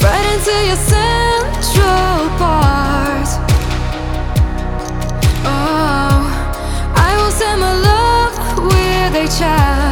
right into your central part. Oh, I will send my love with a child.